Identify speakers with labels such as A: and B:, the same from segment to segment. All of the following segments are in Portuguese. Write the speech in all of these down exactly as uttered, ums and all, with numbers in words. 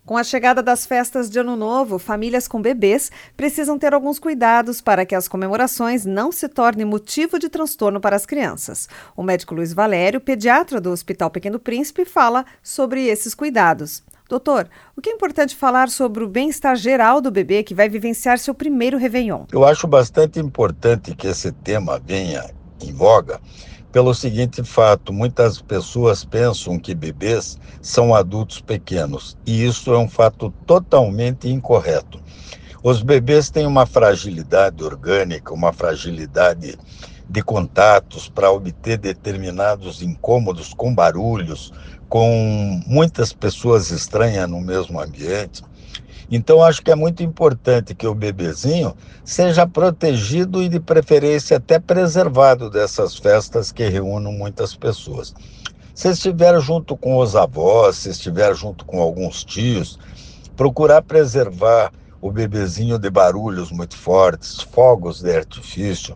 A: Com a chegada das festas de Ano Novo, famílias com bebês precisam ter alguns cuidados para que as comemorações não se tornem motivo de transtorno para as crianças. O médico Luiz Valério, pediatra do Hospital Pequeno Príncipe, fala sobre esses cuidados. Doutor, o que é importante falar sobre o bem-estar geral do bebê que vai vivenciar seu primeiro Réveillon?
B: Eu acho bastante importante que esse tema venha em voga, pelo seguinte fato: muitas pessoas pensam que bebês são adultos pequenos, e isso é um fato totalmente incorreto. Os bebês têm uma fragilidade orgânica, uma fragilidade de contatos para obter determinados incômodos com barulhos, com muitas pessoas estranhas no mesmo ambiente. Então, acho que é muito importante que o bebezinho seja protegido e, de preferência, até preservado dessas festas que reúnem muitas pessoas. Se estiver junto com os avós, se estiver junto com alguns tios, procurar preservar o bebezinho de barulhos muito fortes, fogos de artifício.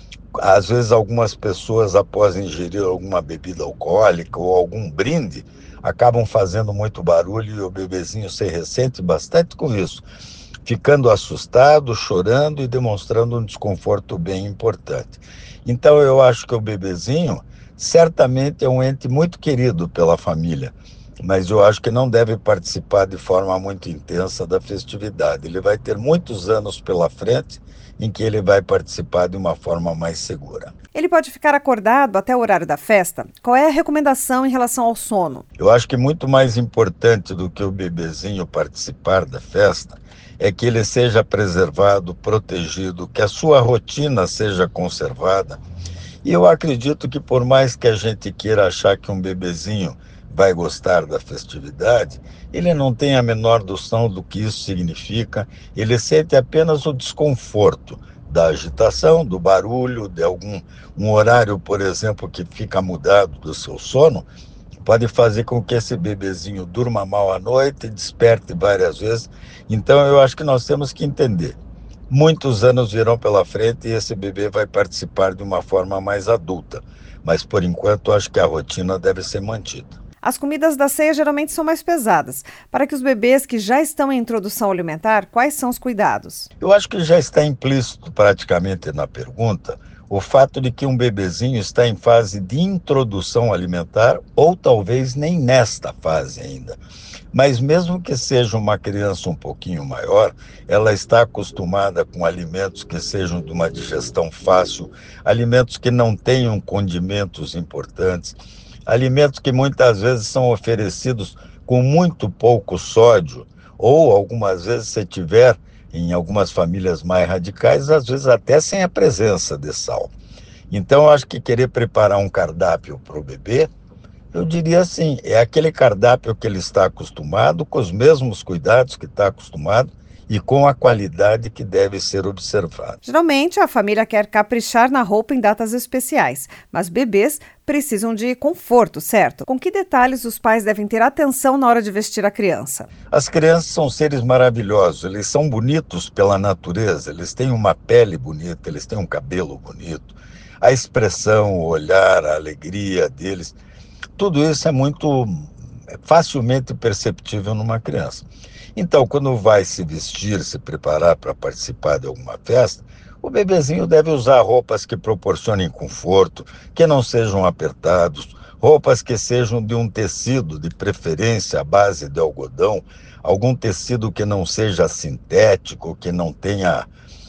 B: Às vezes, algumas pessoas, após ingerir alguma bebida alcoólica ou algum brinde, acabam fazendo muito barulho e o bebezinho se ressente bastante com isso, ficando assustado, chorando e demonstrando um desconforto bem importante. Então, eu acho que o bebezinho certamente é um ente muito querido pela família, mas eu acho que não deve participar de forma muito intensa da festividade. Ele vai ter muitos anos pela frente em que ele vai participar de uma forma mais segura.
A: Ele pode ficar acordado até o horário da festa? Qual é a recomendação em relação ao sono?
B: Eu acho que muito mais importante do que o bebezinho participar da festa é que ele seja preservado, protegido, que a sua rotina seja conservada. E eu acredito que, por mais que a gente queira achar que um bebezinho vai gostar da festividade, ele não tem a menor noção do que isso significa. Ele sente apenas o desconforto da agitação, do barulho, de algum um horário, por exemplo, que fica mudado do seu sono, pode fazer com que esse bebezinho durma mal à noite e desperte várias vezes. Então, eu acho que nós temos que entender. Muitos anos virão pela frente e esse bebê vai participar de uma forma mais adulta. Mas, por enquanto, acho que a rotina deve ser mantida.
A: As comidas da ceia geralmente são mais pesadas. Para que os bebês que já estão em introdução alimentar, quais são os cuidados?
B: Eu acho que já está implícito praticamente na pergunta o fato de que um bebezinho está em fase de introdução alimentar ou talvez nem nesta fase ainda. Mas mesmo que seja uma criança um pouquinho maior, ela está acostumada com alimentos que sejam de uma digestão fácil, alimentos que não tenham condimentos importantes, alimentos que muitas vezes são oferecidos com muito pouco sódio, ou algumas vezes, se tiver, em algumas famílias mais radicais, às vezes até sem a presença de sal. Então, eu acho que querer preparar um cardápio para o bebê, eu diria assim, é aquele cardápio que ele está acostumado, com os mesmos cuidados que está acostumado, e com a qualidade que deve ser observada.
A: Geralmente, a família quer caprichar na roupa em datas especiais, mas bebês precisam de conforto, certo? Com que detalhes os pais devem ter atenção na hora de vestir a criança?
B: As crianças são seres maravilhosos, eles são bonitos pela natureza, eles têm uma pele bonita, eles têm um cabelo bonito, a expressão, o olhar, a alegria deles, tudo isso é muito facilmente perceptível numa criança. Então, quando vai se vestir, se preparar para participar de alguma festa, o bebezinho deve usar roupas que proporcionem conforto, que não sejam apertados, roupas que sejam de um tecido, de preferência à base de algodão, algum tecido que não seja sintético, que não tenha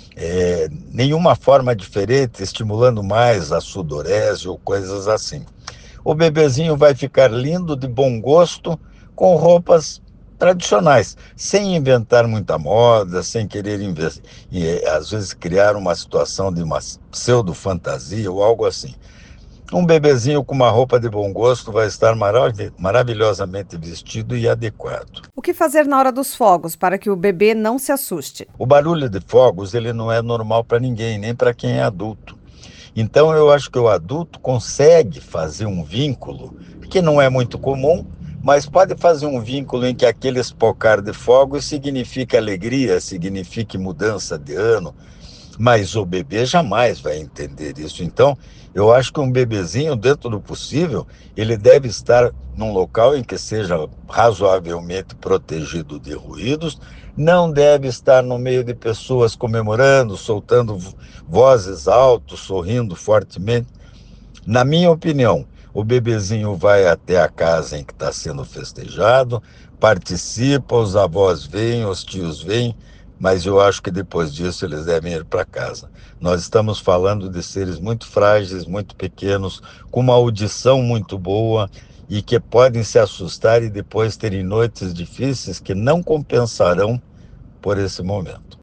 B: é, nenhuma forma diferente, estimulando mais a sudorese ou coisas assim. O bebezinho vai ficar lindo, de bom gosto, com roupas tradicionais, sem inventar muita moda, sem querer investir, e, às vezes criar uma situação de uma pseudo-fantasia ou algo assim. Um bebezinho com uma roupa de bom gosto vai estar marav- maravilhosamente vestido e adequado.
A: O que fazer na hora dos fogos para que o bebê não se assuste?
B: O barulho de fogos, ele não é normal para ninguém, nem para quem é adulto. Então, eu acho que o adulto consegue fazer um vínculo, que não é muito comum, mas pode fazer um vínculo em que aquele espocar de fogos significa alegria, signifique mudança de ano, Mas o bebê jamais vai entender isso. Então, eu acho que um bebezinho, dentro do possível, ele deve estar num local em que seja razoavelmente protegido de ruídos, não deve estar no meio de pessoas comemorando, soltando vo- vozes altas, sorrindo fortemente. Na minha opinião, o bebezinho vai até a casa em que está sendo festejado, participa, os avós vêm, os tios vêm, mas eu acho que depois disso eles devem ir para casa. Nós estamos falando de seres muito frágeis, muito pequenos, com uma audição muito boa e que podem se assustar e depois terem noites difíceis que não compensarão por esse momento.